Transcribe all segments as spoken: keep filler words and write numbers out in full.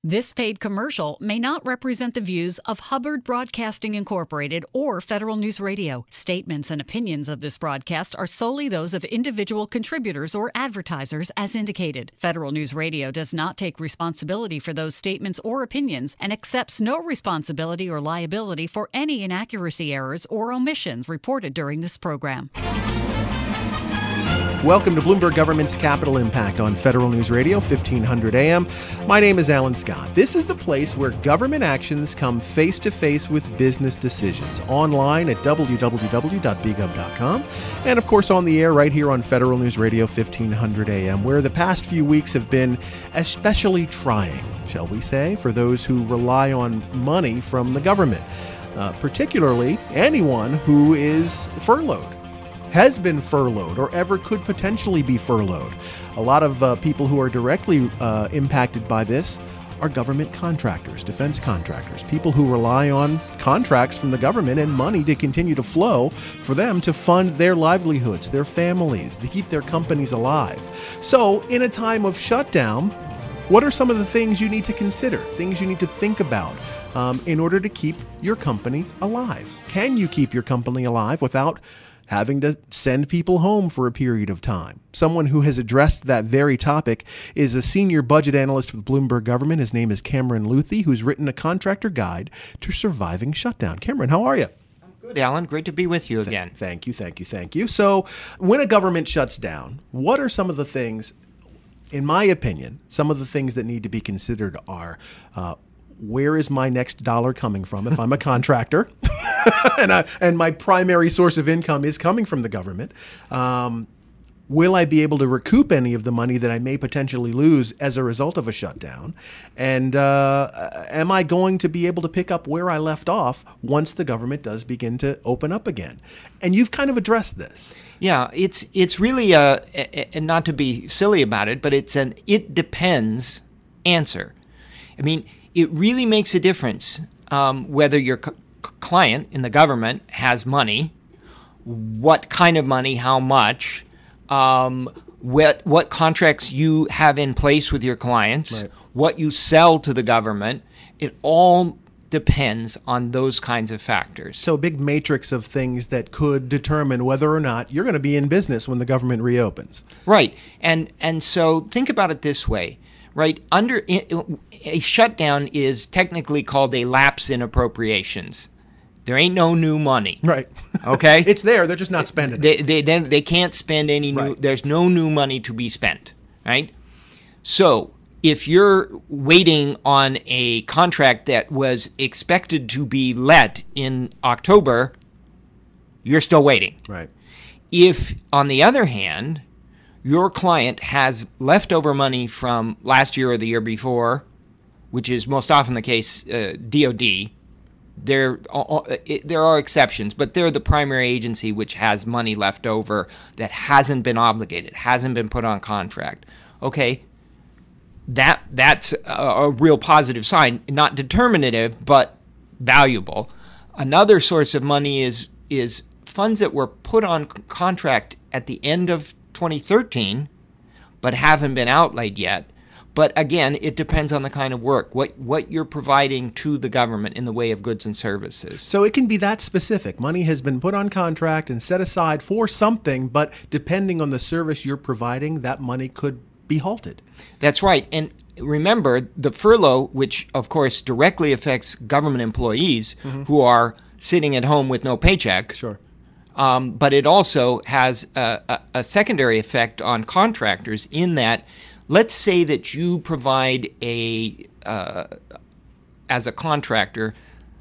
This paid commercial may not represent the views of Hubbard Broadcasting Incorporated or Federal News Radio. Statements and opinions of this broadcast are solely those of individual contributors or advertisers as indicated. Federal News Radio does not take responsibility for those statements or opinions and accepts no responsibility or liability for any inaccuracy, errors, or omissions reported during this program. Welcome to Bloomberg Government's Capital Impact on Federal News Radio, fifteen hundred A M. My name is Alan Scott. This is the place where government actions come face-to-face with business decisions. Online at w w w dot b gov dot com. And, of course, on the air right here on Federal News Radio, fifteen hundred A M, where the past few weeks have been especially trying, shall we say, for those who rely on money from the government, uh, particularly anyone who is furloughed, has been furloughed, or ever could potentially be furloughed. A lot of uh, people who are directly uh, impacted by this are government contractors, defense contractors, people who rely on contracts from the government and money to continue to flow for them to fund their livelihoods, their families, to keep their companies alive. So, in a time of shutdown, what are some of the things you need to consider, things you need to think about um, in order to keep your company alive? Can you keep your company alive without having to send people home for a period of time? Someone who has addressed that very topic is a senior budget analyst with Bloomberg Government. His name is Cameron Luthi, who's written a contractor guide to surviving shutdown. Cameron, how are you? I'm good, Alan. Great to be with you again. Th- thank you, thank you, thank you. So when a government shuts down, what are some of the things, in my opinion, some of the things that need to be considered are uh, where is my next dollar coming from if I'm a contractor? and, I, and my primary source of income is coming from the government. Um, will I be able to recoup any of the money that I may potentially lose as a result of a shutdown? And uh, am I going to be able to pick up where I left off once the government does begin to open up again? And you've kind of addressed this. Yeah, it's it's really, a, a, a, not to be silly about it, but it's an it depends answer. I mean, it really makes a difference um, whether your c- client in the government has money, what kind of money, how much, um, what what contracts you have in place with your clients, right, what you sell to the government. It all depends on those kinds of factors. So a big matrix of things that could determine whether or not you're going to be in business when the government reopens. Right. And and so think about it this way. Right, under a shutdown is technically called a lapse in appropriations. There ain't no new money. Right. Okay. It's there. They're just not spending they, it. They they they can't spend any new. Right. There's no new money to be spent. Right. So if you're waiting on a contract that was expected to be let in October, you're still waiting. Right. If, on the other hand, your client has leftover money from last year or the year before, which is most often the case, uh, D O D. There, uh, it, there are exceptions, but they're the primary agency which has money left over that hasn't been obligated, hasn't been put on contract. Okay, that that's a, a real positive sign, not determinative, but valuable. Another source of money is is funds that were put on contract at the end of twenty thirteen, but haven't been outlaid yet. But again, it depends on the kind of work, what what you're providing to the government in the way of goods and services. So it can be that specific. Money has been put on contract and set aside for something, but depending on the service you're providing, that money could be halted. That's right. And remember, the furlough, which of course directly affects government employees mm-hmm. who are sitting at home with no paycheck. Sure. Um, but it also has a, a, a secondary effect on contractors in that, let's say that you provide a, uh, as a contractor,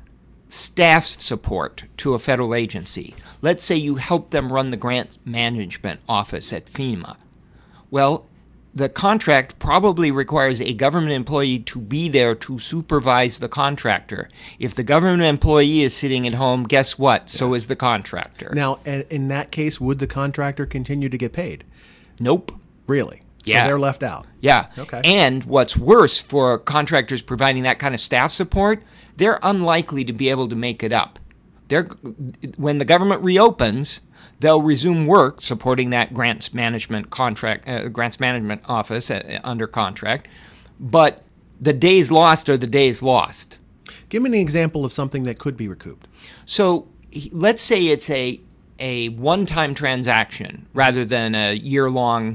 staff support to a federal agency. Let's say you help them run the grant management office at FEMA. Well, the contract probably requires a government employee to be there to supervise the contractor. If the government employee is sitting at home, guess what? So yeah. is the contractor. Now, in that case, would the contractor continue to get paid? Nope. Really? Yeah. So they're left out. Yeah. Okay. And what's worse for contractors providing that kind of staff support, they're unlikely to be able to make it up. They're, when the government reopens, they'll resume work supporting that grants management contract, uh, grants management office uh, under contract, but the days lost are the days lost. Give me an example of something that could be recouped. So let's say it's a a one-time transaction rather than a year-long,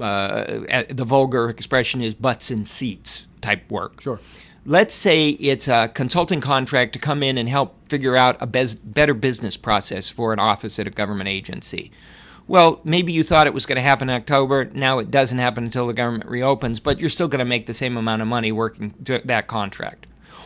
uh, the vulgar expression is butts and seats type work. Sure. Let's say it's a consulting contract to come in and help figure out a bez- better business process for an office at a government agency. Well, maybe you thought it was going to happen in October. Now it doesn't happen until the government reopens, but you're still going to make the same amount of money working that contract.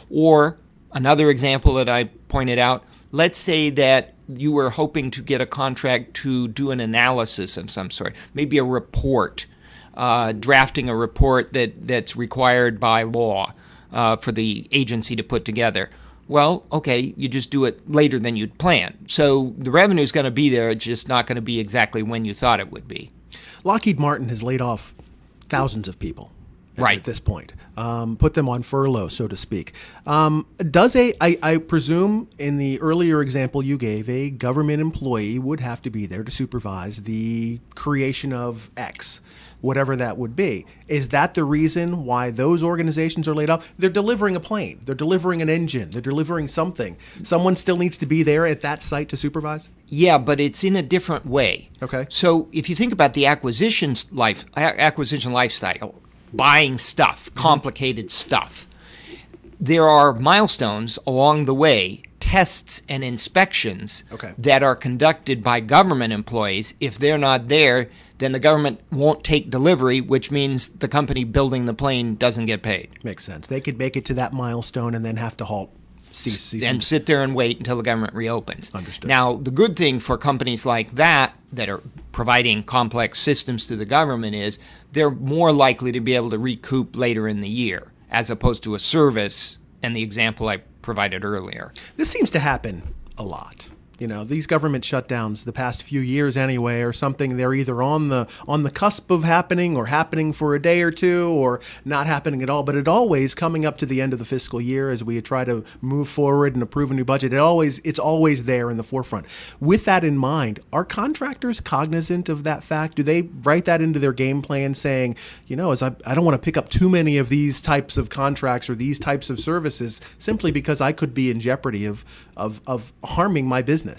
Or another example that I pointed out, let's say that you were hoping to get a contract to do an analysis of some sort, maybe a report, uh, drafting a report that, that's required by law uh, for the agency to put together. Well, okay, you just do it later than you'd planned. So the revenue is going to be there, it's just not going to be exactly when you thought it would be. Lockheed Martin has laid off thousands of people. Right. At this point, um, put them on furlough, so to speak. Um, does a, I, I presume in the earlier example you gave, a government employee would have to be there to supervise the creation of X, whatever that would be. Is that the reason why those organizations are laid off? They're delivering a plane. They're delivering an engine. They're delivering something. Someone still needs to be there at that site to supervise? Yeah, but it's in a different way. Okay. So if you think about the acquisitions life, acquisition lifestyle, buying stuff, complicated stuff, there are milestones along the way, tests and inspections okay. that are conducted by government employees. If they're not there, then the government won't take delivery, which means the company building the plane doesn't get paid. Makes sense. They could make it to that milestone and then have to halt. Cease, cease and sit there and wait until the government reopens. Understood. Now, the good thing for companies like that that are providing complex systems to the government is they're more likely to be able to recoup later in the year, as opposed to a service and the example I provided earlier. This seems to happen a lot. You know, these government shutdowns, the past few years anyway, are something they're either on the on the cusp of happening or happening for a day or two or not happening at all. But it always, coming up to the end of the fiscal year as we try to move forward and approve a new budget, it always it's always there in the forefront. With that in mind, are contractors cognizant of that fact? Do they write that into their game plan saying, you know, as I, I don't want to pick up too many of these types of contracts or these types of services simply because I could be in jeopardy of of, of harming my business?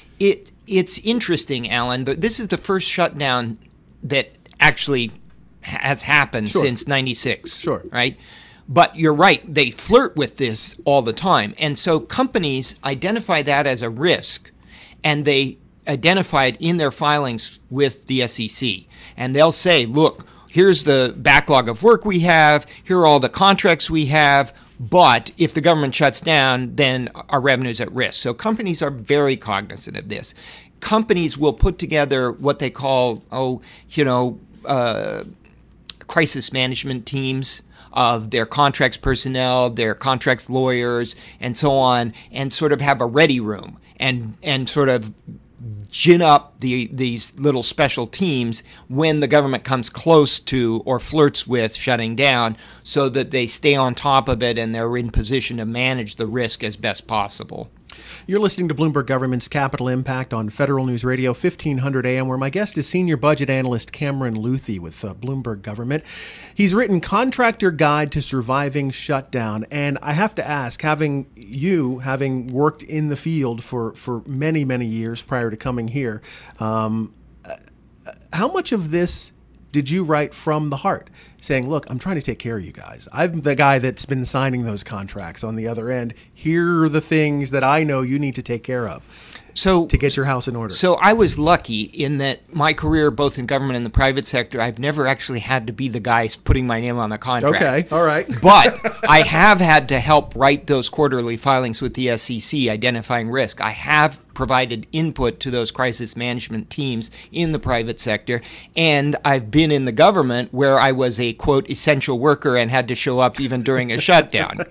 It it's interesting, Alan, but this is the first shutdown that actually has happened sure. since ninety-six. Sure. Right? But you're right, they flirt with this all the time. And so companies identify that as a risk, and they identify it in their filings with the S E C. And they'll say, look, here's the backlog of work we have, here are all the contracts we have, but if the government shuts down, then our revenue's at risk. So companies are very cognizant of this. Companies will put together what they call, oh, you know, uh, crisis management teams of their contracts personnel, their contracts lawyers, and so on, and sort of have a ready room and and sort of gin up the these little special teams when the government comes close to or flirts with shutting down, so that they stay on top of it and they're in position to manage the risk as best possible. You're listening to Bloomberg Government's Capital Impact on Federal News Radio, fifteen hundred A M, where my guest is senior budget analyst Cameron Luthi with uh, Bloomberg Government. He's written Contractor Guide to Surviving Shutdown. And I have to ask, having you, having worked in the field for, for many, many years prior to coming here, um, how much of this did you write from the heart, saying, look, I'm trying to take care of you guys. I'm the guy that's been signing those contracts on the other end. Here are the things that I know you need to take care of so, to get your house in order. So I was lucky in that my career, both in government and the private sector, I've never actually had to be the guy putting my name on the contract. Okay, all right. But I have had to help write those quarterly filings with the S E C identifying risk. I have provided input to those crisis management teams in the private sector, and I've been in the government where I was a, quote, essential worker and had to show up even during a shutdown.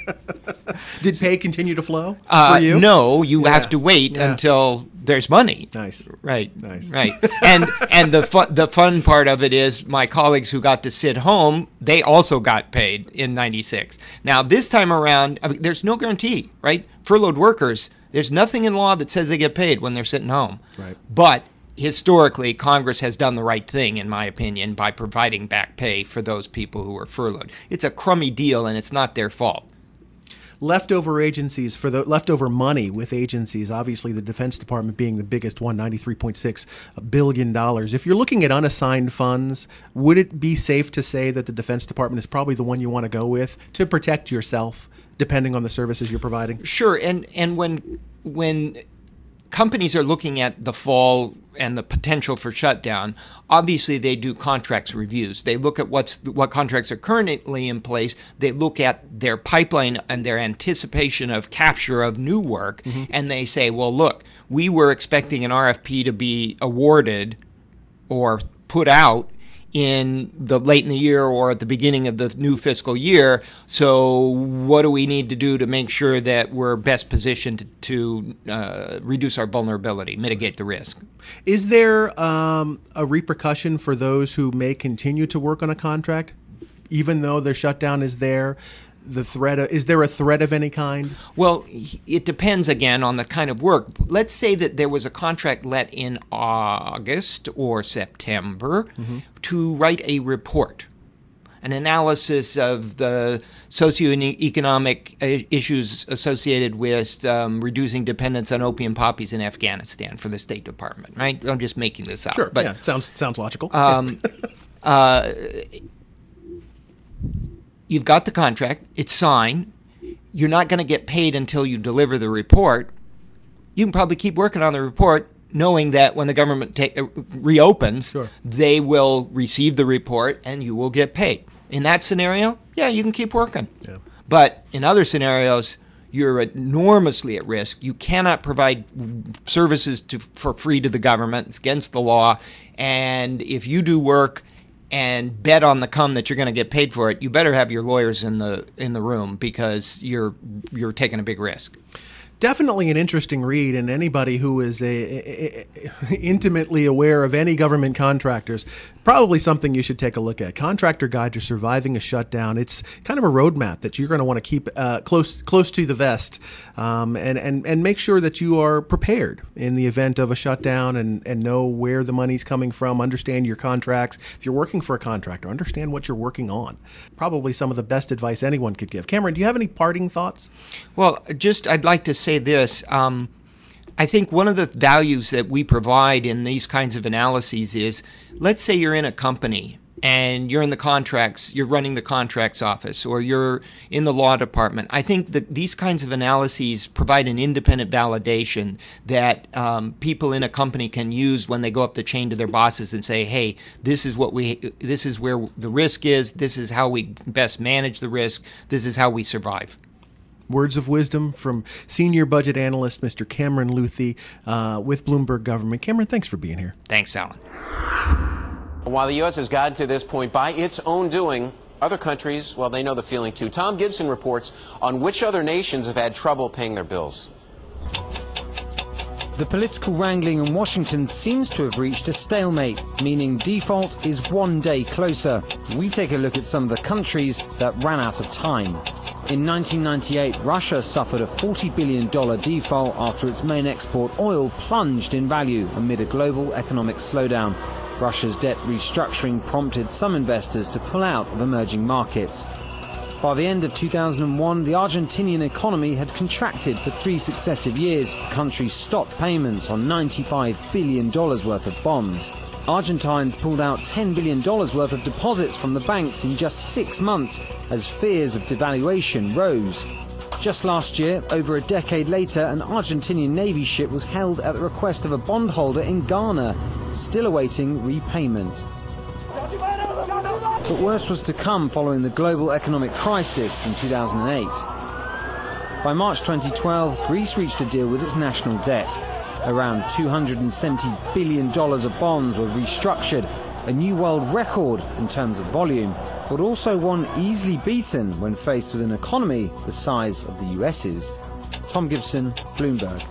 Did pay continue to flow uh, for you? No, you Yeah. have to wait Yeah. until there's money. Nice. Right. Nice. Right. And and the fun, the fun part of it is my colleagues who got to sit home, they also got paid in ninety-six. Now, this time around, I mean, there's no guarantee, right? Furloughed workers, there's nothing in law that says they get paid when they're sitting home. Right. But historically, Congress has done the right thing, in my opinion, by providing back pay for those people who are furloughed. It's a crummy deal, and it's not their fault. Leftover agencies for the leftover money with agencies, obviously the Defense Department being the biggest one, ninety-three point six billion dollars. If you're looking at unassigned funds, would it be safe to say that the Defense Department is probably the one you want to go with to protect yourself, depending on the services you're providing? Sure. And, and when when companies are looking at the fall and the potential for shutdown, obviously they do contracts reviews. They look at what's what contracts are currently in place. They look at their pipeline and their anticipation of capture of new work, mm-hmm. and they say, well, look, we were expecting an R F P to be awarded or put out in the late in the year or at the beginning of the new fiscal year. So what do we need to do to make sure that we're best positioned to, to uh, reduce our vulnerability, mitigate the risk? Is there um, a repercussion for those who may continue to work on a contract, even though their shutdown is there? The threat of, is there a threat of any kind? Well, it depends, again, on the kind of work. Let's say that there was a contract let in August or September mm-hmm. to write a report, an analysis of the socioeconomic issues associated with um, reducing dependence on opium poppies in Afghanistan for the State Department, right? I'm just making this up. Sure, but, yeah, sounds, sounds logical. Um, uh, You've got the contract, it's signed, you're not going to get paid until you deliver the report. You can probably keep working on the report knowing that when the government ta- reopens, sure. they will receive the report and you will get paid. In that scenario, yeah, you can keep working. Yeah. But in other scenarios, you're enormously at risk. You cannot provide services to, for free to the government. It's against the law. And if you do work and bet on the come that you're going to get paid for it, you better have your lawyers in the in the room because you're you're taking a big risk. Definitely an interesting read, and anybody who is a, a, a, intimately aware of any government contractors, probably something you should take a look at. Contractor Guide to Surviving a Shutdown. It's kind of a roadmap that you're going to want to keep uh, close close to the vest, um, and, and, and make sure that you are prepared in the event of a shutdown and, and know where the money's coming from, understand your contracts. If you're working for a contractor, understand what you're working on. Probably some of the best advice anyone could give. Cameron, do you have any parting thoughts? Well, just I'd like to say this. Um, I think one of the values that we provide in these kinds of analyses is, let's say you're in a company and you're in the contracts, you're running the contracts office, or you're in the law department. I think that these kinds of analyses provide an independent validation that um, people in a company can use when they go up the chain to their bosses and say, hey, this is what we, this is where the risk is, this is how we best manage the risk, this is how we survive. Words of wisdom from senior budget analyst Mister Cameron Luthi uh, with Bloomberg Government. Cameron, thanks for being here. Thanks, Alan. While the U S has gotten to this point by its own doing, other countries, well, they know the feeling too. Tom Gibson reports on which other nations have had trouble paying their bills. The political wrangling in Washington seems to have reached a stalemate, meaning default is one day closer. We take a look at some of the countries that ran out of time. In nineteen ninety-eight, Russia suffered a forty billion dollars default after its main export oil plunged in value amid a global economic slowdown. Russia's debt restructuring prompted some investors to pull out of emerging markets. By the end of two thousand one, the Argentinian economy had contracted for three successive years. The country stopped payments on ninety-five billion dollars worth of bonds. Argentines pulled out ten billion dollars worth of deposits from the banks in just six months as fears of devaluation rose. Just last year, over a decade later, an Argentinian Navy ship was held at the request of a bondholder in Ghana, still awaiting repayment. But worse was to come following the global economic crisis in two thousand eight. By March twenty twelve, Greece reached a deal with its national debt. Around two hundred seventy billion dollars of bonds were restructured, a new world record in terms of volume, but also one easily beaten when faced with an economy the size of the U S's. Tom Gibson, Bloomberg.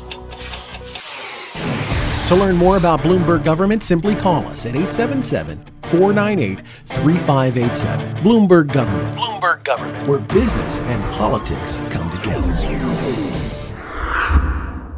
To learn more about Bloomberg Government, simply call us at eight seven seven, four nine eight, three five eight seven. Bloomberg Government. Bloomberg Government, where business and politics come together.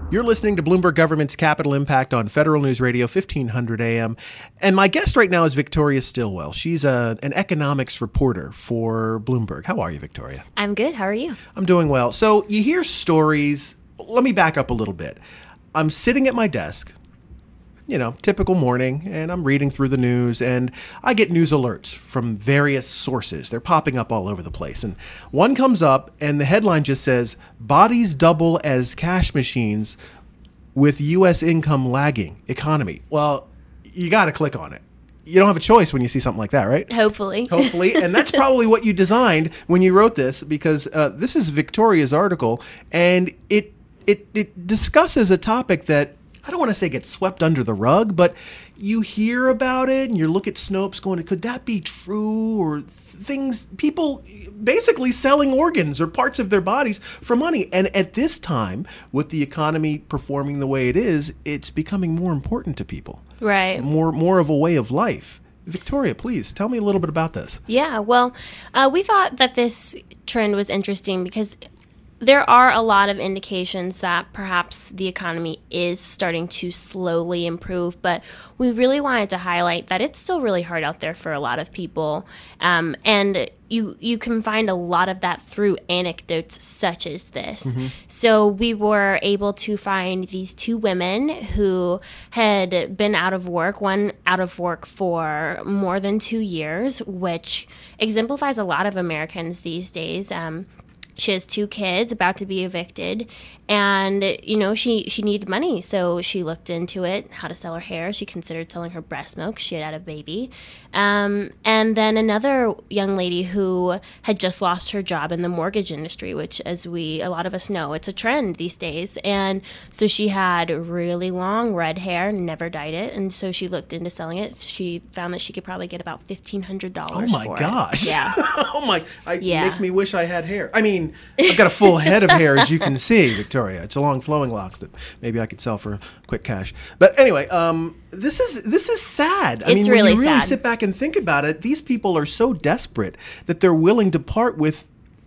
You're listening to Bloomberg Government's Capital Impact on Federal News Radio, fifteen hundred A M. And my guest right now is Victoria Stilwell. She's a, an economics reporter for Bloomberg. How are you, Victoria? I'm good. How are you? I'm doing well. So you hear stories. Let me back up a little bit. I'm sitting at my desk, you know, typical morning, and I'm reading through the news, and I get news alerts from various sources. They're popping up all over the place. And one comes up, and the headline just says, "Bodies double as cash machines with U S income lagging economy." Well, you got to click on it. You don't have a choice when you see something like that, right? Hopefully. Hopefully. And that's probably what you designed when you wrote this, because uh, this is Victoria's article, and it, it it discusses a topic that I don't want to say get swept under the rug, but you hear about it and you look at Snopes going, could that be true? Or things, people basically selling organs or parts of their bodies for money. And at this time, with the economy performing the way it is, it's becoming more important to people. Right. More, more of a way of life. Victoria, please tell me a little bit about this. Yeah, well, uh, we thought that this trend was interesting because there are a lot of indications that perhaps the economy is starting to slowly improve, but we really wanted to highlight that it's still really hard out there for a lot of people. Um, and you you can find a lot of that through anecdotes such as this. Mm-hmm. So we were able to find these two women who had been out of work, one out of work for more than two years, which exemplifies a lot of Americans these days. Um, She has two kids about to be evicted, and, you know, she, she needed money, so she looked into it, how to sell her hair. She considered selling her breast milk. She had had a baby. Um, and then another young lady who had just lost her job in the mortgage industry, which, as we, a lot of us know, it's a trend these days. And so she had really long red hair, never dyed it, and so she looked into selling it. She found that she could probably get about fifteen hundred dollars oh my for gosh. it. Yeah. oh my, I, Yeah. It makes me wish I had hair. I mean, I've got a full head of hair, as you can see, Victoria. It's a long flowing locks that maybe I could sell for quick cash. But anyway, um, this is this is sad. I It's mean, when really you really sad. sit back and think about it, these people are so desperate that they're willing to part with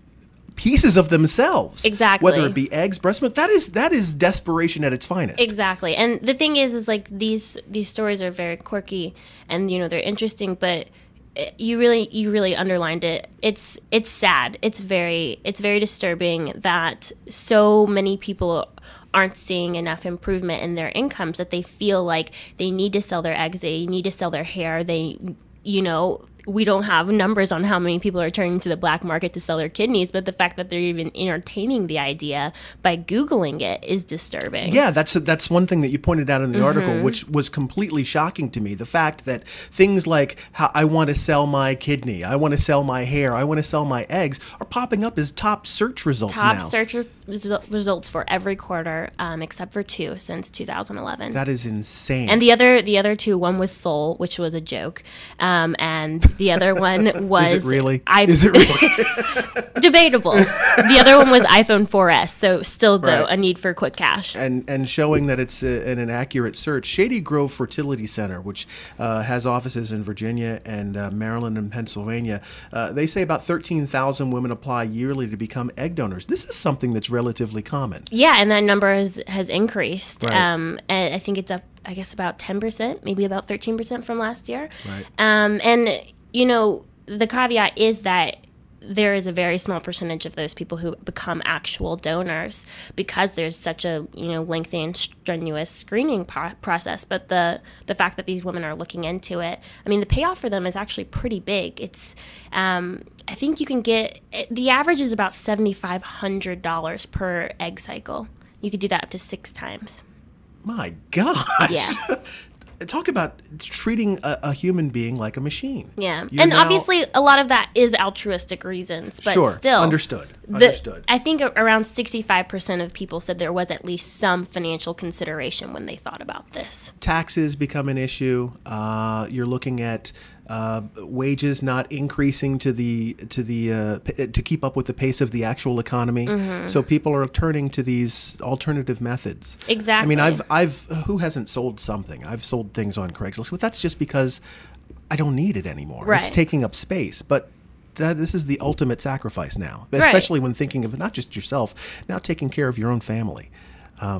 pieces of themselves. Exactly. Whether it be eggs, breast milk, that is that is desperation at its finest. Exactly. And the thing is, is like these these stories are very quirky and, you know, they're interesting, but you really you really underlined it. It's it's sad. It's very it's very disturbing that so many people aren't seeing enough improvement in their incomes that they feel like they need to sell their eggs, they need to sell their hair, they, you know, we don't have numbers on how many people are turning to the black market to sell their kidneys, but the fact that they're even entertaining the idea by Googling it is disturbing. Yeah, that's that's one thing that you pointed out in the mm-hmm. article, which was completely shocking to me. The fact that things like how I want to sell my kidney, I want to sell my hair, I want to sell my eggs are popping up as top search results top now. Top search re- results for every quarter, um, except for two since two thousand eleven. That is insane. And the other the other two, one was Soul, which was a joke, um, and the other one was... Is it really? I, Is it really? Debatable. The other one was iPhone four S, so still, though, right. a need for quick cash. And and showing that it's a, an, an accurate search. Shady Grove Fertility Center, which uh, has offices in Virginia and uh, Maryland and Pennsylvania, uh, they say about thirteen thousand women apply yearly to become egg donors. This is something that's relatively common. Yeah, and that number has, has increased. Right. Um, and I think it's up, I guess, about ten percent, maybe about thirteen percent from last year. Right. Um, and... You know, the caveat is that there is a very small percentage of those people who become actual donors because there's such a, you know, lengthy and strenuous screening pro- process. But the the fact that these women are looking into it, I mean, the payoff for them is actually pretty big. It's, um, I think you can get, the average is about seven thousand five hundred dollars per egg cycle. You could do that up to six times. My gosh. Yeah. Talk about treating a, a human being like a machine. Yeah. You're and now, obviously a lot of that is altruistic reasons, but sure, still. Understood. The, Understood. I think around sixty-five percent of people said there was at least some financial consideration when they thought about this. Taxes become an issue. Uh, you're looking at uh, wages not increasing to the to the uh, p- to keep up with the pace of the actual economy. Mm-hmm. So people are turning to these alternative methods. Exactly. I mean, I've I've who hasn't sold something? I've sold things on Craigslist, but that's just because I don't need it anymore. Right. It's taking up space, but. That, this is the ultimate sacrifice now, Right. especially when thinking of not just yourself, now taking care of your own family. Um,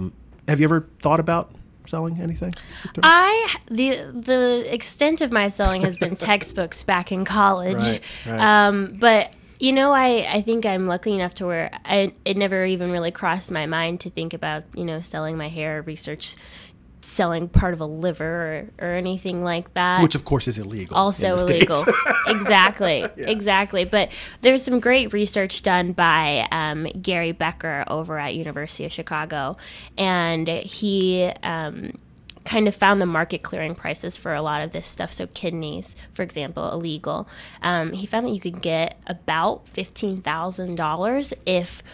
Have you ever thought about selling anything, Victoria? I the the extent of my selling has been textbooks back in college, Right, right. Um, but you know, I, I think I'm lucky enough to where I it never even really crossed my mind to think about, you know, selling my hair, research selling part of a liver or, or anything like that. Which, of course, is illegal. Also in the illegal. States. Exactly. Yeah. Exactly. But there's some great research done by um, Gary Becker over at University of Chicago. And he um, kind of found the market clearing prices for a lot of this stuff. So kidneys, for example, illegal. Um, he found that you could get about fifteen thousand dollars if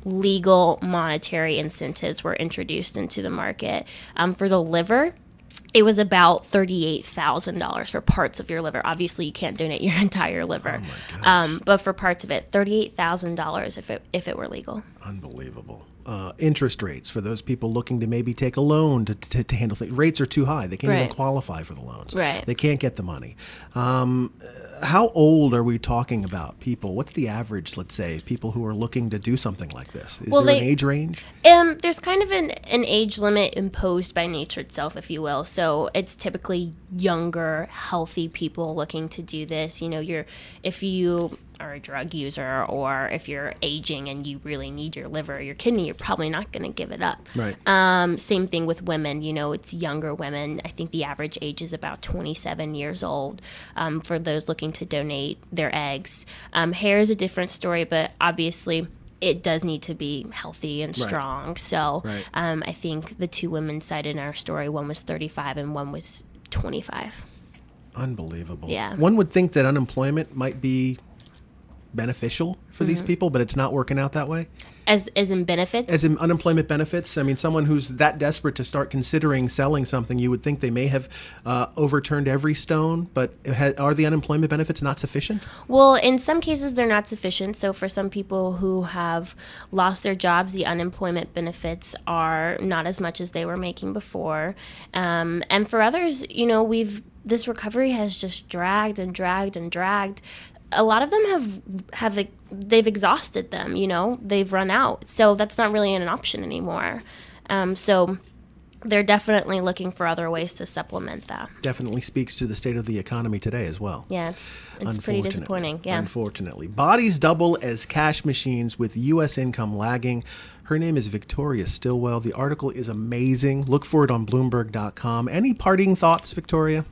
legal monetary incentives were introduced into the market. Um, for the liver, it was about thirty-eight thousand dollars for parts of your liver. Obviously, you can't donate your entire liver. Oh my gosh. um, but for parts of it, thirty-eight thousand dollars if it if it were legal. Unbelievable. Uh, interest rates for those people looking to maybe take a loan to, to, to handle things. Rates are too high. They can't Right. even qualify for the loans. Right. They can't get the money. Um, how old are we talking about people? What's the average, let's say, people who are looking to do something like this? Is Well, there an they- age range? Um, there's kind of an, an age limit imposed by nature itself, if you will. So it's typically younger, healthy people looking to do this. You know, you're if you are a drug user or if you're aging and you really need your liver or your kidney, you're probably not going to give it up. Right. Um, same thing with women. You know, it's younger women. I think the average age is about twenty-seven years old um, for those looking to donate their eggs. Um, hair is a different story, but obviously it does need to be healthy and Right. strong. So Right. um, I think the two women cited in our story, one was thirty-five and one was twenty-five. Unbelievable. Yeah. One would think that unemployment might be beneficial for Mm-hmm. these people, but it's not working out that way. As as in benefits? As in unemployment benefits, I mean, someone who's that desperate to start considering selling something, you would think they may have uh, overturned every stone, but ha- are the unemployment benefits not sufficient? Well, in some cases, they're not sufficient. So, for some people who have lost their jobs, the unemployment benefits are not as much as they were making before. Um, and for others, you know, we've this recovery has just dragged and dragged and dragged. A lot of them have have they've exhausted them. You know, they've run out. So that's not really an option anymore. Um, so. They're definitely looking for other ways to supplement that. Definitely speaks to the state of the economy today as well. Yeah, it's it's pretty Unfortunately. disappointing. Yeah. Unfortunately. Bodies double as cash machines with U S income lagging. Her name is Victoria Stilwell. The article is amazing. Look for it on Bloomberg dot com. Any parting thoughts, Victoria?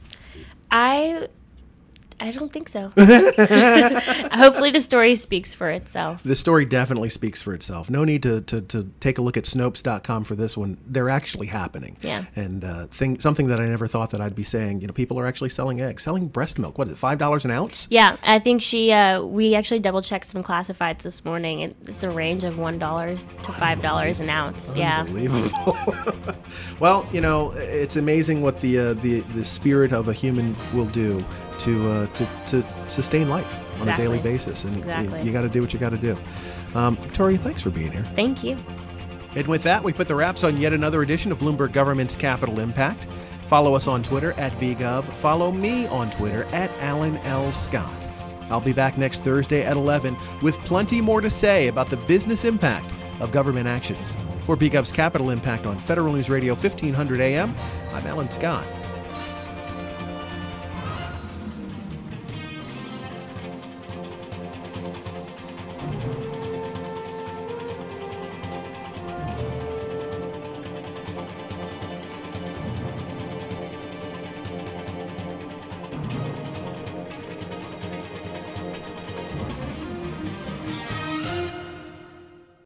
I I don't think so. Hopefully the story speaks for itself. The story definitely speaks for itself. No need to, to, to take a look at Snopes dot com for this one. They're actually happening. Yeah. And uh, thing, something that I never thought that I'd be saying, you know, people are actually selling eggs, selling breast milk. What is it, five dollars an ounce? Yeah, I think she, uh, we actually double checked some classifieds this morning. It, it's a range of one dollar to five dollars an ounce. Yeah. Unbelievable. Well, you know, it's amazing what the, uh, the, the spirit of a human will do to uh, to, to sustain life on Exactly. a daily basis. And Exactly. you, you got to do what you got to do. Um, Victoria, thanks for being here. Thank you. And with that, we put the wraps on yet another edition of Bloomberg Government's Capital Impact. Follow us on Twitter at B Gov. Follow me on Twitter at Alan L. Scott. I'll be back next Thursday at eleven with plenty more to say about the business impact of government actions. For B Gov's Capital Impact on Federal News Radio fifteen hundred A M, I'm Alan Scott.